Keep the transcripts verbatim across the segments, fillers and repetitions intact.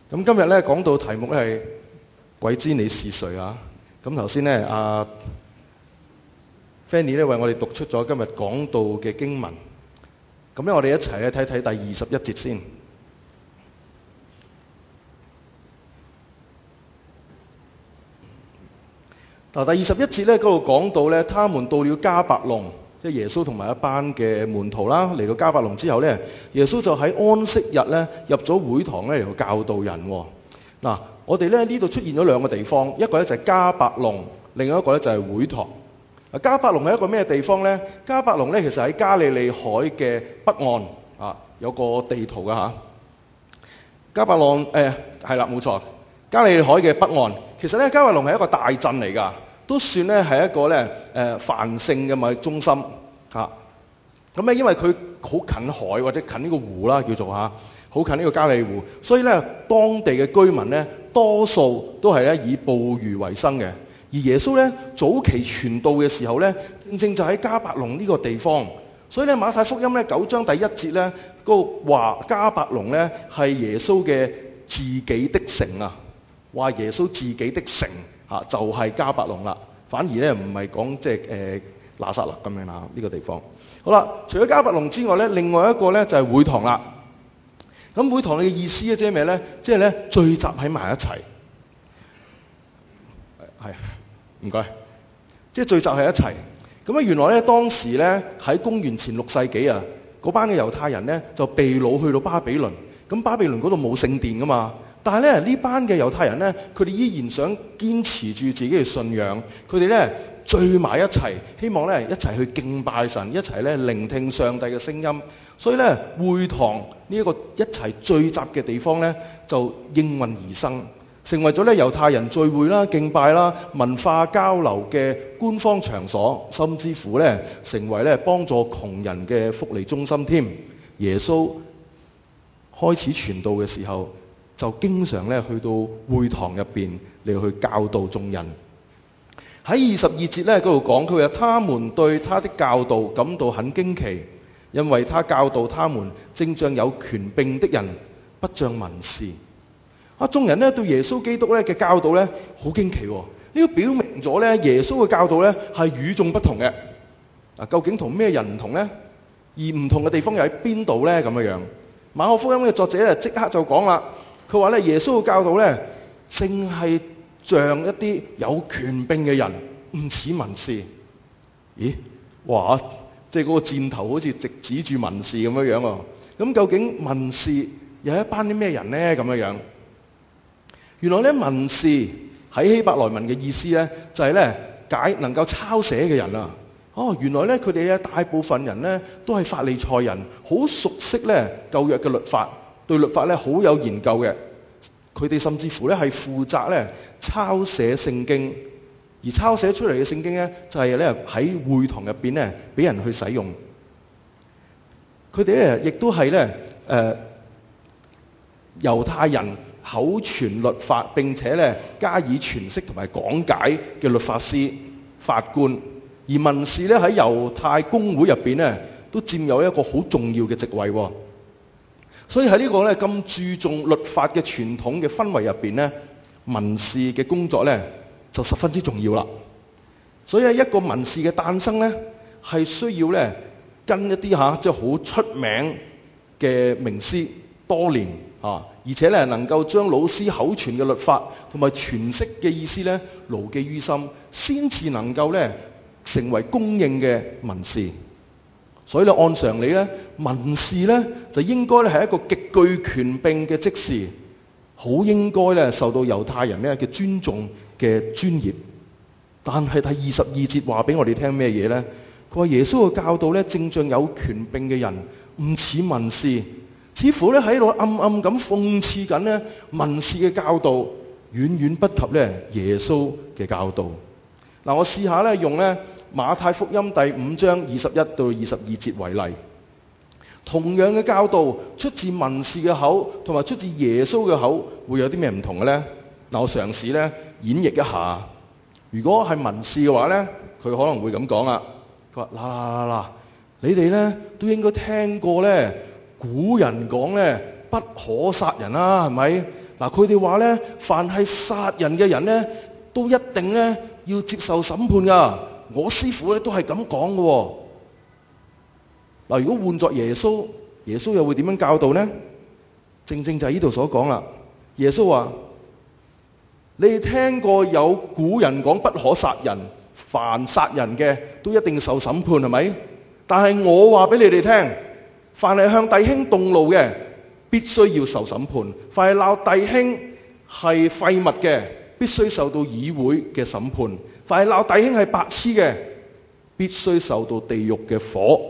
咁今日咧講到題目咧係鬼知你是誰啊？咁頭先咧阿 Fanny 咧為我哋讀出咗今日講到嘅經文。咁咧我哋一齊咧睇睇第二十一節先。嗱，第二十一節咧嗰度講到咧，他們到了迦百農，即係耶穌同埋一班嘅門徒啦，嚟到迦百農之後咧，耶穌就喺安息日咧入咗會堂咧嚟到教導人。嗱，我哋咧呢度出現咗兩個地方，一個咧就係迦百農，另外一個咧就係會堂。啊，迦百農係一個咩地方咧？迦百農咧其實喺加利利海嘅北岸啊，有個地圖㗎吓。迦百農誒係啦，冇錯，加利利海嘅北岸。其實咧，迦百農係一個大鎮嚟㗎，都算咧係一個咧誒繁盛嘅貿易中心嚇。咁咧，因為佢好近海或者近呢個湖啦，叫做嚇，好近呢個加利利湖，所以咧當地嘅居民咧多數都係咧以捕魚為生嘅。而耶穌咧早期傳道嘅時候咧，正正就喺迦百農呢個地方。所以咧馬太福音咧九章第一節咧嗰個話迦百農咧係耶穌嘅自己的城啊。話耶穌自己的城嚇就係迦百農啦，反而咧唔係講即係誒拿撒勒咁樣啦呢個地方。好啦，除咗迦百農之外咧，另外一個咧就係會堂啦。咁會堂嘅意思咧即係咩咧？即係咧聚集喺埋一齊。係，唔該。即係聚集喺一齊。咁啊原來咧當時咧喺公元前六世紀啊，嗰班嘅猶太人咧就被擄去到巴比倫。咁巴比倫嗰度冇聖殿噶嘛。但係咧，呢班嘅猶太人咧，佢哋依然想堅持住自己嘅信仰。佢哋咧聚埋一齊，希望咧一齊去敬拜神，一齊咧聆聽上帝嘅聲音。所以咧，會堂呢一個一齊聚集嘅地方咧，就應運而生，成為咗咧猶太人聚會啦、敬拜啦、文化交流嘅官方場所，甚至乎咧成為咧幫助窮人嘅福利中心添。耶穌開始傳道嘅時候，就經常咧去到會堂入邊嚟去教導眾人。喺二十二節咧嗰度講，佢話他們對他的教導感到很驚奇，因為他教導他們正像有權柄的人，不像文士。啊，眾人咧對耶穌基督咧嘅教導咧好驚奇喎。呢個表明咗咧耶穌嘅教導咧係與眾不同嘅。啊，究竟同咩人唔同咧？而唔同嘅地方又喺邊度咧？咁樣樣，馬可福音嘅作者咧即刻就講啦。佢話咧，耶穌嘅教導咧，淨係像一啲有權柄嘅人，唔似文士。咦？哇！即係嗰個箭頭好似直指住文士咁樣樣喎。咁究竟文士又係一班啲咩人咧？咁樣樣。原來咧，文士喺希伯來文嘅意思咧，就係咧解能夠抄寫嘅人啊。哦，原來咧佢哋咧大部分人咧都係法利賽人，好熟悉咧舊約嘅律法。對律法咧好有研究嘅，佢哋甚至乎咧係負責咧抄寫聖經，而抄寫出嚟嘅聖經咧就係咧喺會堂入邊咧俾人去使用。佢哋咧亦都係咧誒猶太人口傳律法並且咧加以詮釋同埋講解嘅律法師、法官，而文士咧喺猶太公會入邊咧都佔有一個好重要嘅席位喎。所以喺呢個咧咁注重律法嘅傳統嘅氛圍入邊咧，文士嘅工作咧就十分之重要啦。所以一個文士嘅誕生咧，係需要咧跟一啲嚇即係好出名嘅名師多年啊，而且咧能夠將老師口傳嘅律法同埋詮釋嘅意思咧牢記於心，先至能夠咧成為公認嘅文士。所以咧，按常理咧，文士咧就應該咧係一個極具權柄嘅職事，好應該咧受到猶太人咧嘅尊重嘅專業。但係第二十二節話俾我哋聽咩嘢咧？佢話耶穌嘅教導咧，正像有權柄嘅人，唔似文士，似乎咧喺度暗暗咁諷刺緊咧文士嘅教導，遠遠不及咧耶穌嘅教導。嗱，我試下咧用咧馬太福音第五章二十一到二十二節為例，同樣嘅教導出自文士嘅口，同埋出自耶穌嘅口，會有啲咩唔同嘅咧？嗱，我嘗試咧演繹一下。如果係文士嘅話咧，佢可能會咁講啦。佢話：嗱嗱嗱嗱，你哋咧都應該聽過咧古人講咧不可殺人啦，係咪？ 嗱，佢哋話咧，凡係殺人嘅人咧，都一定咧要接受審判噶。我師父咧都係咁講嘅。嗱，如果換作耶穌，耶穌又會點樣教導呢？正正就係呢度所講啦。耶穌話：你哋聽過有古人講不可殺人，凡殺人嘅都一定要受審判，係咪？但係我話俾你哋聽，凡係向弟兄動怒嘅，必須要受審判；凡係鬧弟兄係廢物嘅，必須受到議會嘅審判；凡係鬧弟兄係白痴嘅，必須受到地獄嘅火。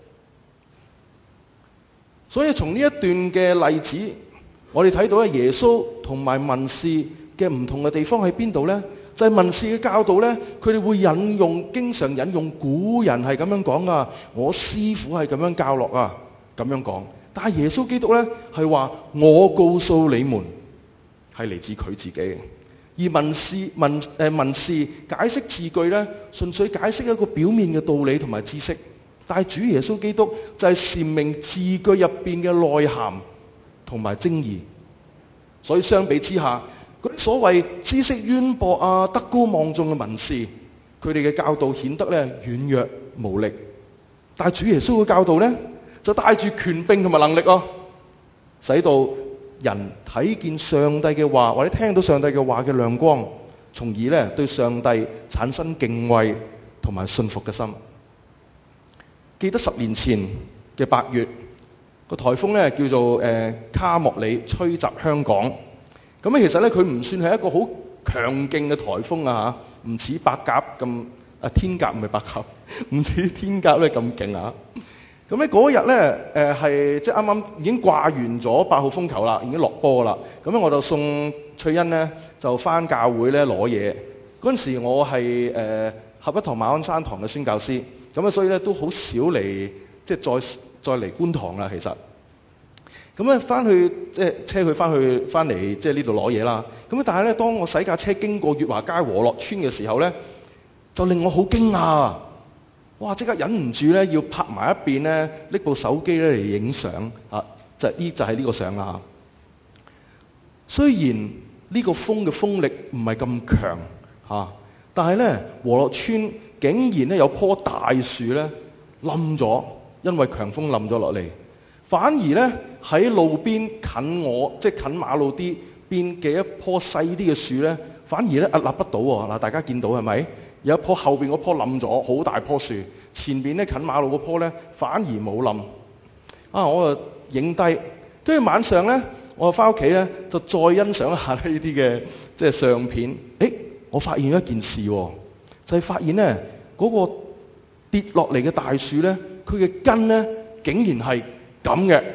所以從呢一段嘅例子，我哋睇到咧，耶穌同埋文士嘅唔同嘅地方喺邊度呢？就係、是、文士嘅教導呢，佢哋會引用，經常引用古人係咁樣講噶，我師父係咁樣教落啊，咁樣講。但係耶穌基督呢，係話我告訴你們，係嚟自佢自己。而文士文誒、呃、文士解釋字句呢，純粹解釋一個表面嘅道理同埋知識。但係主耶穌基督就係闡明字句入邊嘅內涵同埋精義。所以相比之下，嗰啲所謂知識淵博啊、德高望重嘅文士，佢哋嘅教導顯得咧軟弱無力。但係主耶穌嘅教導咧，就帶住權柄同埋能力咯，使到人睇見上帝嘅話，或者聽到上帝嘅話嘅亮光，從而咧對上帝產生敬畏同埋信服嘅心。記得十年前嘅八月，個颱風咧叫做誒、呃、卡莫里吹襲香港。咁咧其實咧佢唔算係一個好強勁嘅颱風啊嚇，唔似白鴿咁啊，天鴿唔係白鴿，唔似天鴿咧咁勁啊。咁咧嗰日咧誒係即係啱啱已經掛完咗八號風球啦，已經落波啦。咁咧我就送翠欣咧就返教會咧攞嘢。嗰陣時我係誒、呃、合一堂馬鞍山堂嘅宣教師。咁啊，所以咧都好少嚟，即係再再嚟觀塘啦。其實，咁咧翻去即係車佢翻去翻嚟，即係呢度攞嘢啦。咁但係咧，當我洗架車經過月華街和樂村嘅時候咧，就令我好驚訝啊！哇！即刻忍唔住咧，要拍埋一邊咧，拎部手機咧嚟影相啊！就呢就係呢個相啦嚇。雖然呢個風嘅風力唔係咁強嚇，但係咧和樂村竟然咧有棵大樹咧冧咗，因為強風冧咗落嚟。反而咧喺路邊近我即係近馬路啲邊嘅一棵細啲嘅樹咧，反而咧屹立不倒喎。嗱，大家見到係咪？有一棵後邊嗰棵冧咗，好大棵樹，前邊咧近馬路嗰棵咧反而冇冧。啊，我就影低，跟住晚上咧，我翻屋企咧就再欣賞一下呢啲嘅即係相片。誒，我發現一件事喎。就係發現咧，嗰、那個跌落嚟嘅大樹咧，佢嘅根咧，竟然係咁嘅。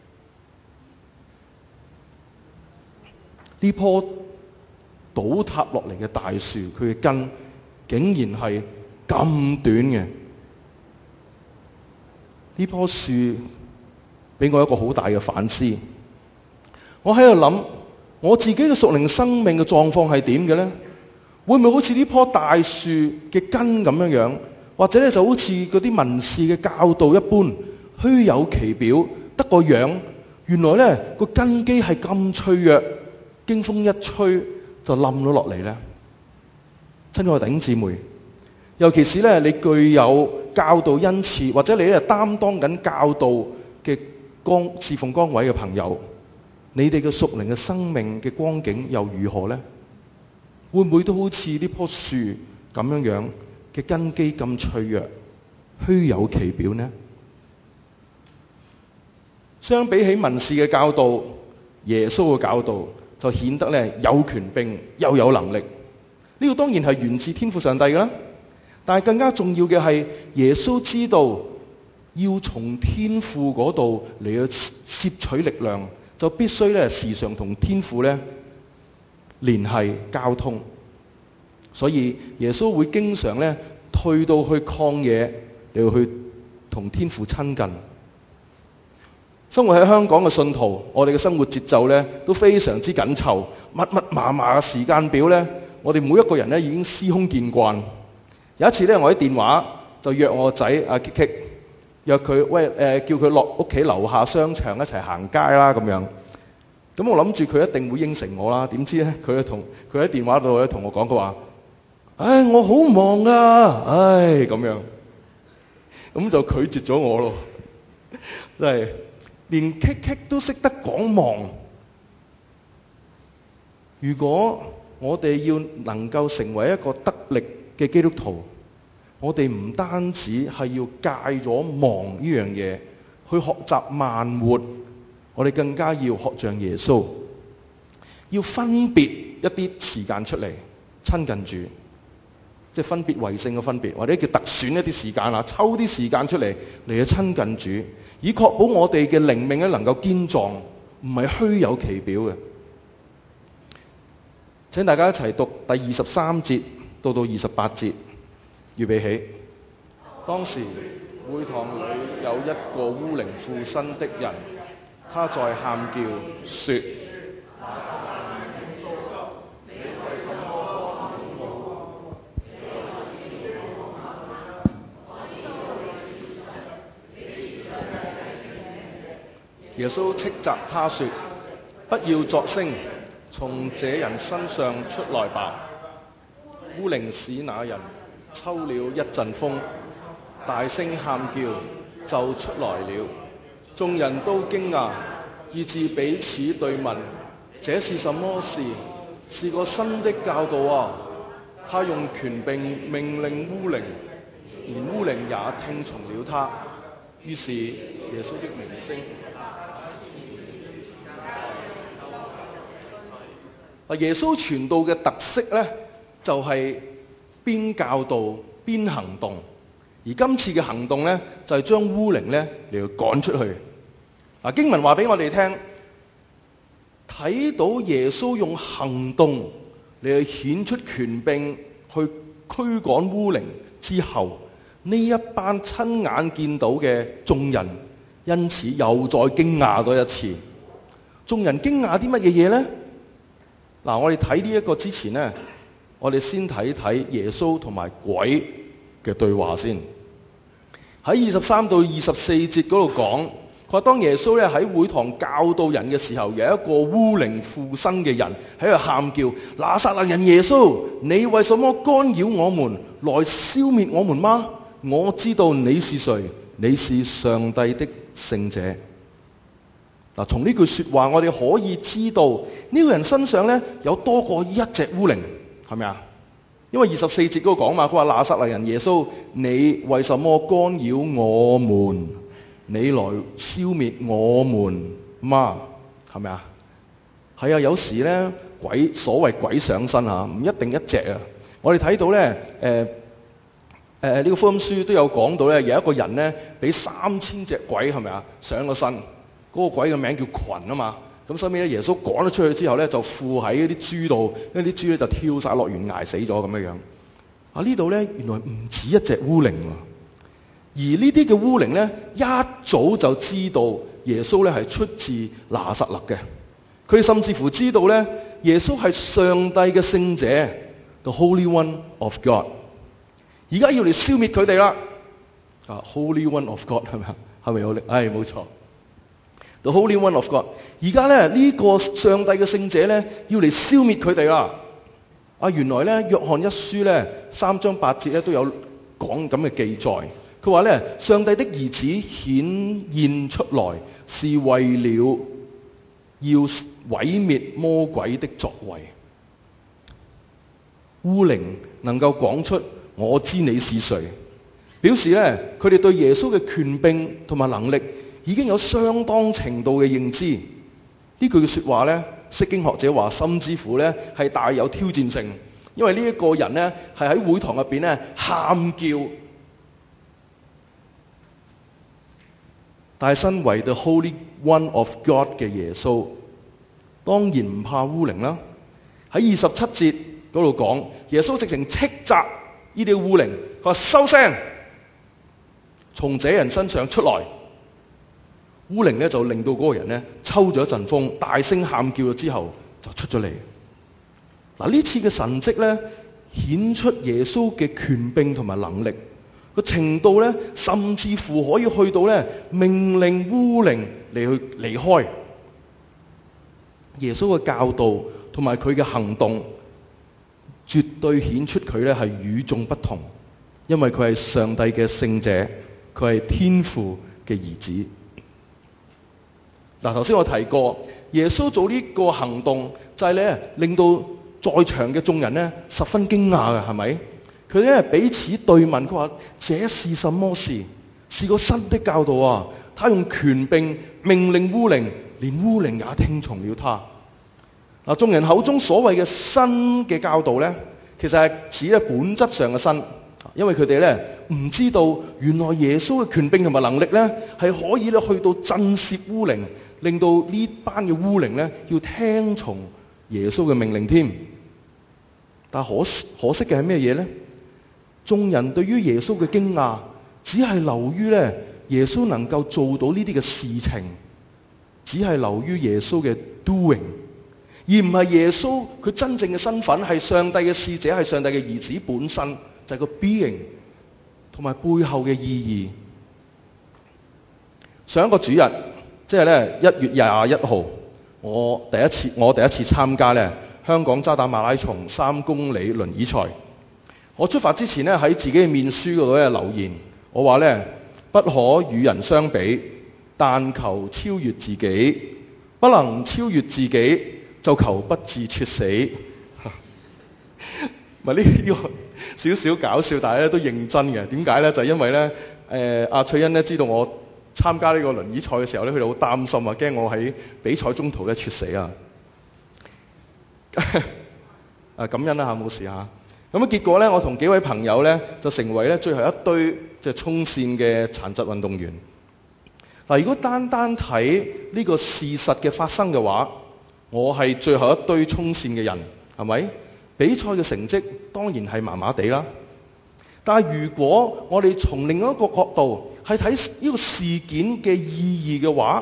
呢棵倒塌落嚟嘅大樹，佢嘅根竟然係咁短嘅。呢棵樹俾我一個好大嘅反思。我喺度諗，我自己嘅屬靈生命嘅狀況係點嘅咧？會唔會好似呢棵大樹嘅根咁樣樣，或者咧就好似嗰啲文士嘅教導一般，虛有其表，得個樣。原來咧個根基係咁脆弱，經風一吹就冧咗落嚟咧。親愛弟兄姊妹，尤其是咧你具有教導恩賜，或者你咧擔當緊教導嘅崗侍奉崗位嘅朋友，你哋嘅屬靈嘅生命嘅光景又如何咧？會唔會都好似呢棵樹咁樣樣嘅根基咁脆弱、虛有其表呢？相比起文士嘅教導，耶穌嘅教導就顯得咧有權柄又有能力。呢個當然係源自天父上帝㗎啦，但係更加重要嘅係耶穌知道要從天父嗰度嚟去攝取力量，就必須咧時常同天父咧聯繫交通，所以耶穌會經常咧退到去曠野嚟去同天父親近。生活喺香港嘅信徒，我哋嘅生活節奏咧都非常之緊湊，密密麻麻嘅時間表咧，我哋每一個人咧已經司空見慣。有一次咧，我喺電話就約我個仔阿 Kiki，約佢喂誒、呃、叫佢落屋企樓下商場一齊行街啦咁樣。 咁我諗住佢一定會應承我啦，點知咧佢同佢喺電話度咧同我講，佢話：唉，我好忙啊，唉咁樣，咁就拒絕咗我咯。真係連棘棘都識得講忙。如果我哋要能夠成為一個得力嘅基督徒，我哋唔單止係要戒咗忙呢樣嘢，去學習慢活，我哋更加要學像耶穌，要分別一啲時間出嚟親近主，即係分別為聖嘅分別，或者叫特選一啲時間啊，抽啲時間出嚟嚟去親近主，以確保我哋嘅靈命咧能夠堅壯，唔係虛有其表嘅。請大家一齊讀第二十三節到到二十八節，預備起。當時會堂裏有一個污靈附身的人，他在喊叫說：耶穌斥責他說：不要作聲，從這人身上出來吧。污靈使那人抽了一陣風，大聲喊叫，就出來了。眾人都驚訝，以致彼此對問：這是什麼事？是個新的教導啊！他用權柄命令污靈，連污靈也聽從了他。於是耶穌的名聲。耶穌傳道嘅特色呢，就係邊教導邊行動，而今次嘅行動呢，就係將污靈呢嚟到趕出去。嗱，經文話俾我哋聽，睇到耶穌用行動嚟去顯出權柄去驅趕污靈之後，呢一班親眼見到嘅眾人，因此又再驚訝多一次。眾人驚訝啲乜嘢嘢呢？嗱，我哋睇呢一個之前呢，我哋先睇睇耶穌同埋鬼嘅對話先。喺二十三到二十四節嗰度講，佢話當耶穌咧喺會堂教導人嘅時候，有一個污靈附身嘅人喺度喊叫：拿撒勒人耶穌，你為什麼干擾我們，來消滅我們嗎？我知道你是誰，你是上帝的聖者。嗱，從呢句說話，我哋可以知道呢個人身上咧有多過一隻污靈，係咪啊？因為二十四節嗰度講嘛，佢話拿撒勒人耶穌，你為什麼干擾我們？你來消滅我們嗎？係咪啊？係啊，有時咧鬼所謂鬼上身吓，唔一定一隻啊。我哋睇到咧，誒誒呢個福音書都有講到咧，有一個人咧俾三千隻鬼係咪啊上咗身。嗰個鬼嘅名叫群啊嘛，咁收尾咧耶穌趕咗出去之後咧，就附喺啲豬度，因為啲豬咧就跳晒落懸崖死咗咁樣樣。啊，呢度咧原來唔止一隻污靈喎，而呢啲嘅污靈咧一早就知道耶穌咧係出自拿撒勒嘅，佢哋甚至乎知道咧耶穌係上帝嘅聖者 ，the Holy One of God。而家要嚟消滅佢哋啦，啊 ，Holy One of God 係咪啊？係咪有力？唉，冇錯。The Holy One of God， 而家咧呢個上帝嘅聖者咧要嚟消滅佢哋啦。啊，原來咧約翰一書咧三章八節咧都有講咁嘅記載。佢話咧上帝的兒子顯現出來是為了要毀滅魔鬼的作為。污靈能夠講出我知你是誰，表示咧佢哋對耶穌嘅權柄同埋能力已經有相當程度嘅認知。呢句嘅說話咧，釋經學者話，甚至乎咧係大有挑戰性，因為呢一個人咧係喺會堂入邊咧喊叫，但係身為 The Holy One of God 嘅耶穌，當然唔怕污靈啦。喺二十七節嗰度講，耶穌直情斥責呢啲污靈，佢話收聲，從這人身上出來。污靈咧就令到嗰個人咧抽咗一陣風，大聲喊叫咗之後就出咗嚟。嗱，呢次嘅神蹟咧顯出耶穌嘅權柄同埋能力個程度咧，甚至乎可以去到咧命令污靈嚟去離開。 耶穌嘅教導同埋佢嘅行動，絕對顯出佢咧係與眾不同，因為佢係上帝嘅聖者，佢係天父嘅兒子。嗱，頭先我提過，耶穌做呢個行動就係咧令到在場嘅眾人咧十分驚訝嘅，係咪？佢咧彼此對問，佢話：這是什麼事？是個新的教導啊！他用權柄命令污靈，連污靈也聽從了他。嗱，眾人口中所謂嘅新嘅教導咧，其實係指咧本質上嘅新，因為佢哋咧唔知道原來耶穌嘅權柄同埋能力咧係可以咧去到震懾污靈，令到呢班嘅污靈咧要聽從耶穌嘅命令添。但可可惜嘅係咩嘢咧？眾人對於耶穌嘅驚訝，只係流於咧耶穌能夠做到呢啲嘅事情，只係流於耶穌嘅 doing， 而唔係耶穌佢真正嘅身份係上帝嘅使者，係上帝嘅兒子本身，就係個 being 同埋背後嘅意義。上一個主日，即係咧一月廿一號，我第一次我第一次參加咧香港渣打馬拉松三公里輪椅賽。我出發之前咧喺自己嘅面書嗰度咧留言，我話咧不可與人相比，但求超越自己，不能超越自己就求不至猝死。咪呢呢個少少搞笑，但係咧都認真嘅。點解咧？就係因為咧誒阿翠欣咧知道我參加呢個輪椅賽嘅時候咧，佢哋好擔心啊，驚我喺比賽中途咧猝死啊。啊感恩啦嚇，冇事嚇。咁啊結果咧，我同幾位朋友咧就成為咧最後一堆即係衝線嘅殘疾運動員。嗱，如果單單睇呢個事實嘅發生嘅話，我係最後一堆衝線嘅人，係咪？比賽嘅成績當然係麻麻地啦。但係如果我哋從另一個角度係睇呢個事件嘅意義嘅話，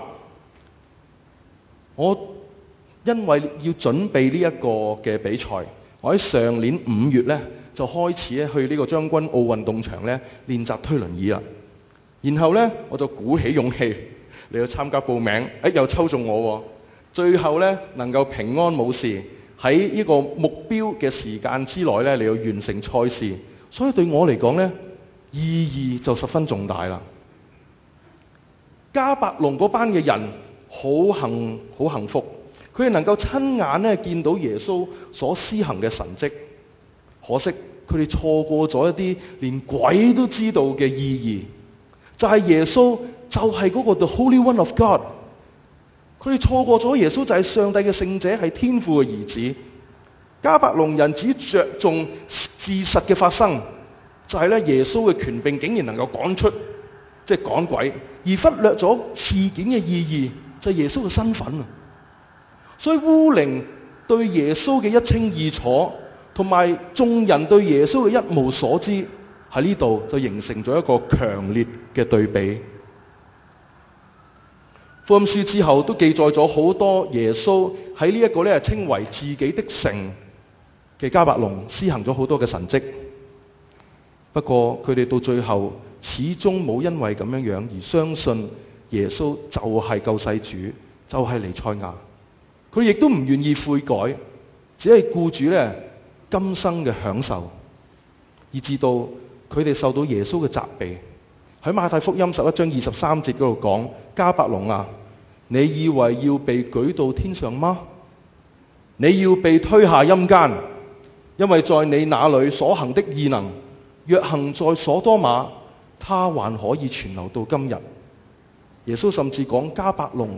我因為要準備呢一個嘅比賽，我喺上年五月咧就開始咧去呢個將軍澳運動場咧練習推輪椅啦。然後咧我就鼓起勇氣嚟去參加報名，誒又抽中我喎。最後咧能夠平安冇事喺呢個目標嘅時間之內咧嚟去完成賽事，所以對我嚟講咧意義就十分重大啦。迦百農嗰班嘅人好幸好幸福，佢哋能夠親眼咧見到耶穌所施行嘅神蹟。可惜佢哋錯過咗一啲連鬼都知道嘅意義，就係耶穌就係嗰個 The Holy One of God。佢哋錯過咗耶穌就係上帝嘅聖者，係天父嘅兒子。迦百農人只着重事實嘅發生，就係咧耶穌嘅權柄竟然能夠趕出即係趕鬼，而忽略咗事件嘅意義，就係耶穌嘅身份啊！所以污靈對耶穌嘅一清二楚，同埋眾人對耶穌嘅一無所知，喺呢度就形成咗一個強烈嘅對比。福音書之後都記載咗好多耶穌喺呢一個咧稱為自己的城嘅迦百農施行咗好多嘅神蹟。不過佢哋到最後始終冇因為咁樣樣而相信耶穌就係救世主，就係彌賽亞。佢亦都唔願意悔改，只係顧住咧今生嘅享受，以至到佢哋受到耶穌嘅責備。喺馬太福音十一章二十三節嗰度講：迦百農啊，你以為要被舉到天上嗎？你要被推下陰間，因為在你那裏所行的異能，若行在所多瑪，他還可以存留到今日。耶穌甚至講迦百農，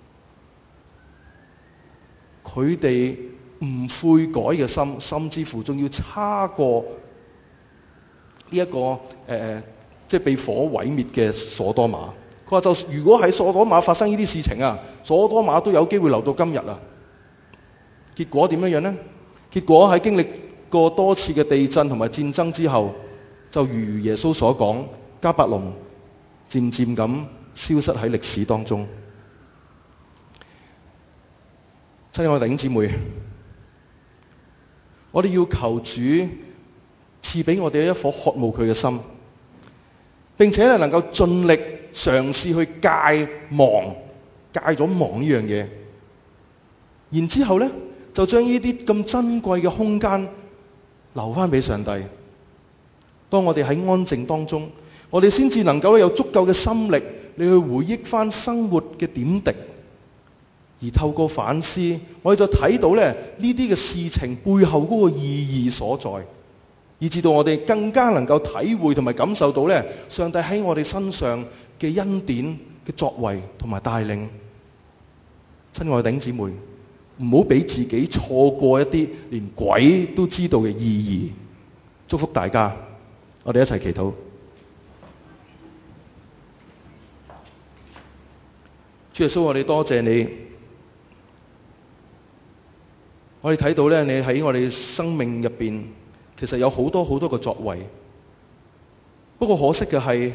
佢哋唔悔改嘅心，甚至乎仲要差過呢、這、一個誒、呃，即係被火毀滅嘅所多瑪。佢話就如果喺所多瑪發生呢啲事情啊，所多瑪都有機會留到今日啊。結果點樣樣呢？結果喺經歷過多次嘅地震同埋戰爭之後，就如耶穌所講，迦百農漸漸咁消失喺歷史當中。親愛嘅弟兄姊妹，我哋要求主賜俾我哋一顆渴慕佢嘅心，並且咧能夠盡力嘗試去戒忘，戒咗忘呢樣嘢。 然之後呢，就將呢啲咁珍貴嘅空間留翻俾上帝。當我哋喺安靜當中，我哋先至能夠有足夠嘅心力，你去回憶翻生活嘅點滴，而透過反思，我哋就睇到咧呢啲嘅事情背後嗰個意義所在，以至到我哋更加能夠體會同埋感受到咧上帝喺我哋身上嘅恩典嘅作為同埋帶領。親愛弟兄姊妹，唔好俾自己錯過一啲連鬼都知道嘅意義。祝福大家，我哋一齊祈禱。主耶穌，我哋多謝你，我哋睇到咧，你喺我哋生命入邊，其實有好多好多嘅作為。不過可惜嘅係，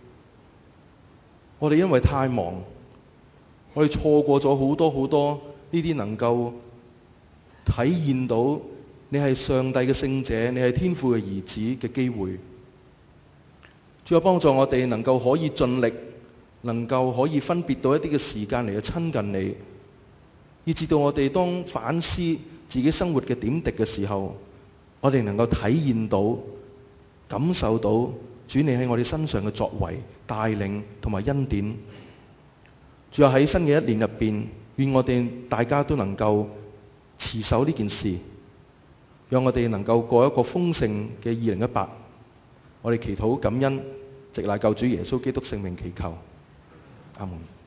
我哋因為太忙，我哋錯過咗好多好多呢啲能夠體現到你係上帝嘅聖者，你係天父嘅兒子嘅機會。主啊，幫助我哋能夠可以盡力，能夠可以分別到一啲嘅時間嚟去親近你，以至到我哋當反思自己生活嘅點滴嘅時候，我哋能夠體驗到、感受到主你喺我哋身上嘅作為、帶領同埋恩典。主啊，喺新嘅一年入邊，願我哋大家都能夠持守呢件事，讓我哋能夠過一個豐盛嘅二零一八。我哋祈禱感恩，直賴救主耶穌基督聖名祈求。阿門。